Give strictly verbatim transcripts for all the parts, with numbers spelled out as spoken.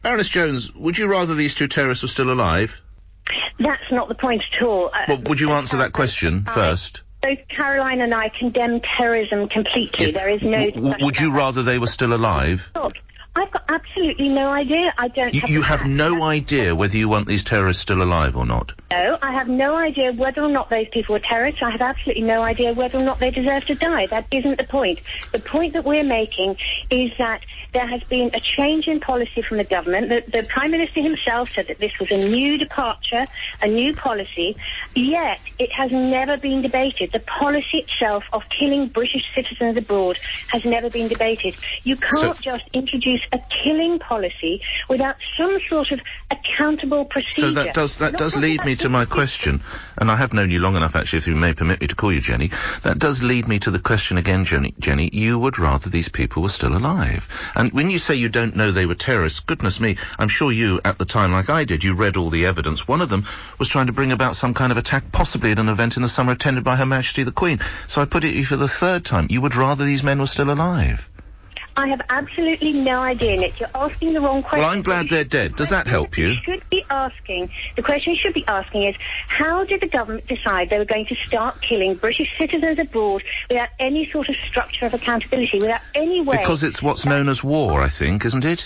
Baroness Jones, would you rather these two terrorists were still alive? That's not the point at all. Uh, well, would you answer that question I, first? Both Caroline and I condemn terrorism completely. Yes. There is no... W- would you rather they were still alive? Look, I've got absolutely no idea. I don't You, have... you have no idea whether you want these terrorists still alive or not? No, I have no idea whether or not those people were terrorists. I have absolutely no idea whether or not they deserve to die. That isn't the point. The point that we're making is that there has been a change in policy from the government. The, the Prime Minister himself said that this was a new departure, a new policy, yet it has never been debated. The policy itself of killing British citizens abroad has never been debated. You can't so, just introduce a killing policy without some sort of accountable procedure. So that does that does lead me to my question, and I have known you long enough, actually, if you may permit me to call you Jenny. That does lead me to the question again, Jenny. Jenny, you would rather these people were still alive. And when you say you don't know they were terrorists, goodness me, I'm sure you, at the time, like I did, you read all the evidence. One of them was trying to bring about some kind of attack, possibly at an event in the summer attended by Her Majesty the Queen. So I put it to you for the third time. You would rather these men were still alive. I have absolutely no idea, Nick. You're asking the wrong question. Well, I'm glad they're dead. Does that help you? Should be asking, the question you should be asking is, how did the government decide they were going to start killing British citizens abroad without any sort of structure of accountability, without any way... Because it's what's known as war, I think, isn't it?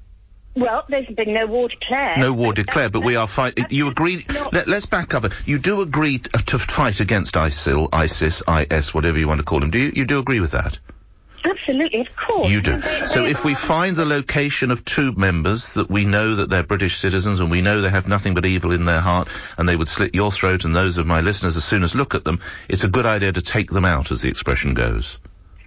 Well, there's been no war declared. No war declared, but we are fighting... You agree... Let, let's back up. You do agree t- to fight against ISIL, ISIS, I S, whatever you want to call them. Do you? You do agree with that? Absolutely, of course. You do. So if we find the location of two members that we know that they're British citizens and we know they have nothing but evil in their heart and they would slit your throat and those of my listeners as soon as look at them, it's a good idea to take them out, as the expression goes.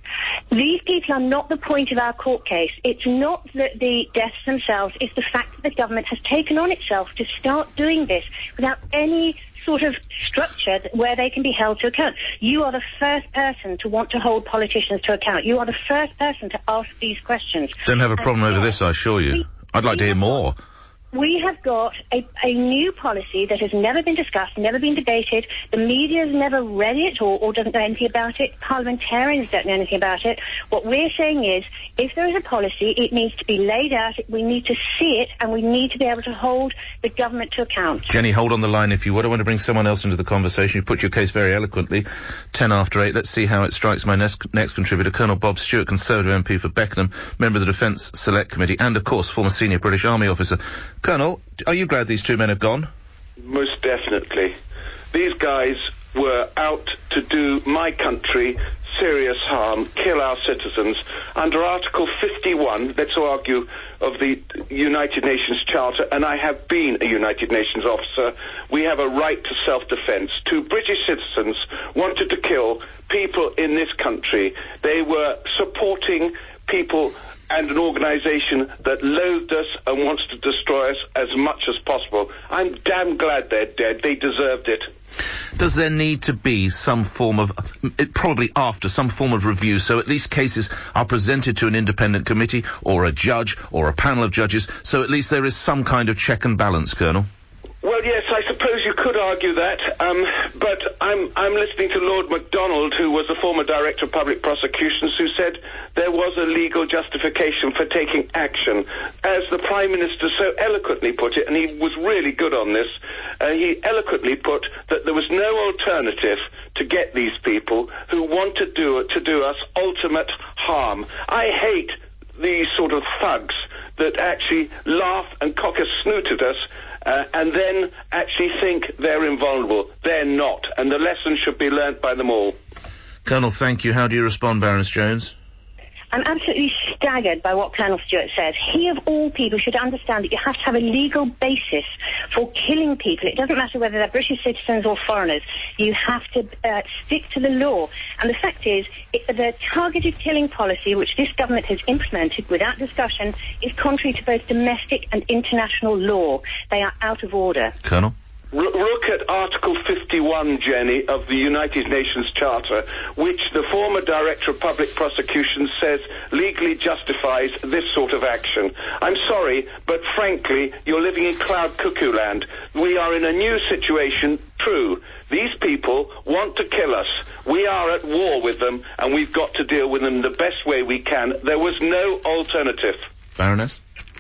These people are not the point of our court case. It's not the, the deaths themselves. It's the fact that the government has taken on itself to start doing this without any sort of structure where they can be held to account. You are the first person to want to hold politicians to account. You are the first person to ask these questions. Don't have a problem and over this, I assure you. We, I'd like to hear more. We have got a, a new policy that has never been discussed, never been debated. The media's never read it or, or doesn't know anything about it. Parliamentarians don't know anything about it. What we're saying is, if there is a policy, it needs to be laid out, we need to see it, and we need to be able to hold the government to account. Jenny, hold on the line if you would. I want to bring someone else into the conversation. You put your case very eloquently. Ten after eight. Let's see how it strikes my next, next contributor, Colonel Bob Stewart, Conservative M P for Beckenham, member of the Defence Select Committee, and, of course, former senior British Army officer. Colonel, are you glad these two men have gone? Most definitely. These guys were out to do my country serious harm, kill our citizens. Under Article fifty-one, let's argue, of the United Nations Charter, and I have been a United Nations officer, we have a right to self-defense. Two British citizens wanted to kill people in this country. They were supporting people and an organisation that loathed us and wants to destroy us as much as possible. I'm damn glad they're dead. They deserved it. Does there need to be some form of, it, probably after, some form of review, so at least cases are presented to an independent committee or a judge or a panel of judges, so at least there is some kind of check and balance, Colonel? Well, yes, I suppose you could argue that, um, but I'm I'm listening to Lord MacDonald, who was the former Director of Public Prosecutions, who said there was a legal justification for taking action. As the Prime Minister so eloquently put it, and he was really good on this, uh, he eloquently put that there was no alternative to get these people who want to do it, to do us ultimate harm. I hate these sort of thugs that actually laugh and cock a snoot at us, Uh, and then actually think they're invulnerable. They're not, and the lesson should be learnt by them all. Colonel, thank you. How do you respond, Baroness Jones? I'm absolutely staggered by what Colonel Stewart says. He, of all people, should understand that you have to have a legal basis for killing people. It doesn't matter whether they're British citizens or foreigners. You have to uh, stick to the law. And the fact is, it, the targeted killing policy, which this government has implemented without discussion, is contrary to both domestic and international law. They are out of order. Colonel? Look at Article fifty-one, Jenny, of the United Nations Charter, which the former Director of Public Prosecutions says legally justifies this sort of action. I'm sorry, but frankly, you're living in cloud cuckoo land. We are in a new situation, true. These people want to kill us. We are at war with them, and we've got to deal with them the best way we can. There was no alternative. Baroness?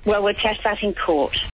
Well, we'll test that in court.